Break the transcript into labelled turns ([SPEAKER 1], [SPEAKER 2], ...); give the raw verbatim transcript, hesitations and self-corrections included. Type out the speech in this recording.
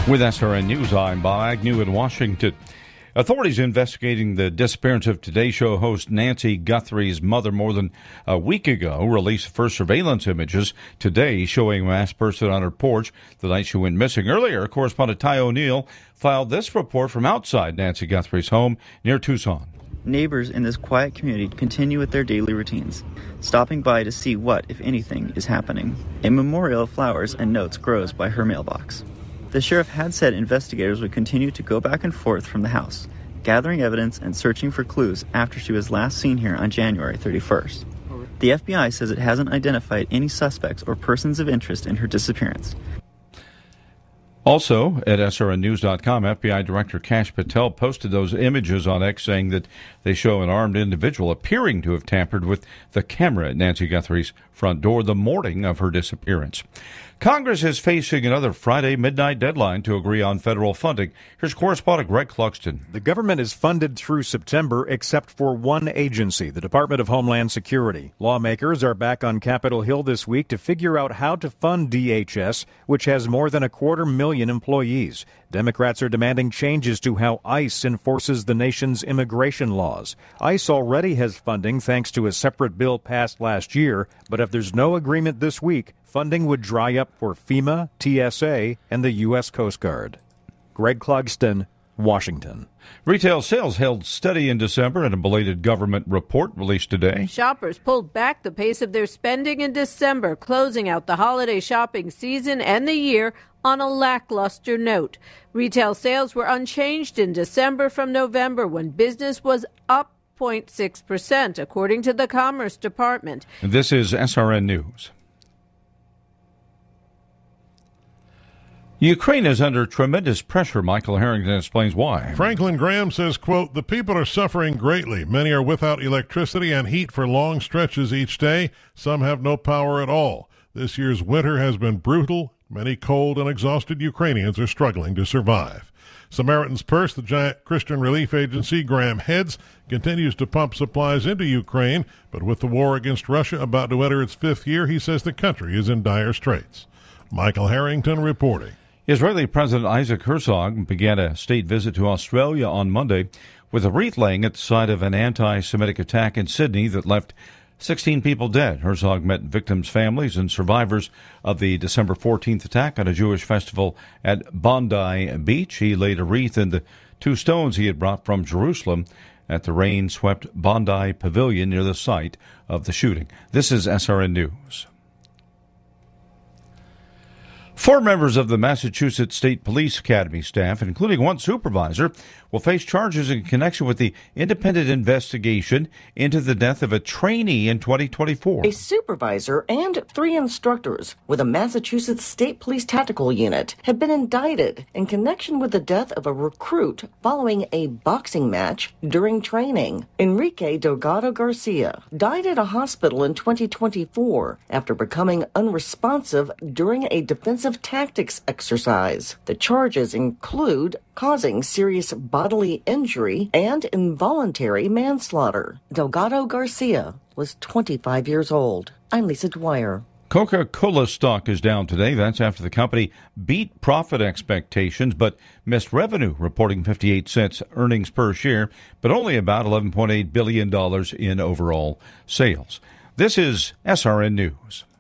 [SPEAKER 1] With S R N News, I'm Bob Agnew in Washington. Authorities investigating the disappearance of Today Show host Nancy Guthrie's mother more than a week ago released first surveillance images today showing a masked person on her porch the night she went missing. Earlier, correspondent Ty O'Neill filed this report from outside Nancy Guthrie's home near Tucson.
[SPEAKER 2] Neighbors in this quiet community continue with their daily routines, stopping by to see what, if anything, is happening. A memorial of flowers and notes grows by her mailbox. The sheriff had said investigators would continue to go back and forth from the house, gathering evidence and searching for clues after she was last seen here on January thirty-first. The F B I says it hasn't identified any suspects or persons of interest in her disappearance.
[SPEAKER 1] Also, at S R N news dot com, F B I Director Kash Patel posted those images on X saying that they show an armed individual appearing to have tampered with the camera at Nancy Guthrie's front door the morning of her disappearance. Congress is facing another Friday midnight deadline to agree on federal funding. Here's correspondent Greg Clugston.
[SPEAKER 3] The government is funded through September except for one agency, the Department of Homeland Security. Lawmakers are back on Capitol Hill this week to figure out how to fund D H S, which has more than a quarter million employees. Democrats are demanding changes to how ICE enforces the nation's immigration laws. ICE already has funding thanks to a separate bill passed last year, but if there's no agreement this week, funding would dry up for FEMA, T S A, and the U S Coast Guard. Greg Clugston, Washington.
[SPEAKER 1] Retail sales held steady in December in a belated government report released today.
[SPEAKER 4] Shoppers pulled back the pace of their spending in December, closing out the holiday shopping season and the year on a lackluster note. Retail sales were unchanged in December from November, when business was up zero point six percent, according to the Commerce Department.
[SPEAKER 1] This is S R N News. Ukraine is under tremendous pressure. Michael Harrington explains why.
[SPEAKER 5] Franklin Graham says, quote, "The people are suffering greatly. Many are without electricity and heat for long stretches each day. Some have no power at all. This year's winter has been brutal. Many cold and exhausted Ukrainians are struggling to survive." Samaritan's Purse, the giant Christian relief agency Graham heads, continues to pump supplies into Ukraine, but with the war against Russia about to enter its fifth year, he says the country is in dire straits. Michael Harrington reporting.
[SPEAKER 1] Israeli President Isaac Herzog began a state visit to Australia on Monday with a wreath laying at the site of an anti-Semitic attack in Sydney that left sixteen people dead. Herzog met victims' families and survivors of the December fourteenth attack on a Jewish festival at Bondi Beach. He laid a wreath in the two stones he had brought from Jerusalem at the rain-swept Bondi Pavilion near the site of the shooting. This is S R N News. Four members of the Massachusetts State Police Academy staff, including one supervisor, will face charges in connection with the independent investigation into the death of a trainee in twenty twenty-four.
[SPEAKER 6] A supervisor and three instructors with a Massachusetts State Police Tactical Unit have been indicted in connection with the death of a recruit following a boxing match during training. Enrique Delgado Garcia died at a hospital in twenty twenty-four after becoming unresponsive during a defensive tactics exercise. The charges include causing serious bodily injury and involuntary manslaughter. Delgado Garcia was twenty-five years old. I'm Lisa Dwyer.
[SPEAKER 1] Coca-Cola stock is down today. That's after the company beat profit expectations but missed revenue, reporting fifty-eight cents earnings per share, but only about eleven point eight billion dollars in overall sales. This is S R N News.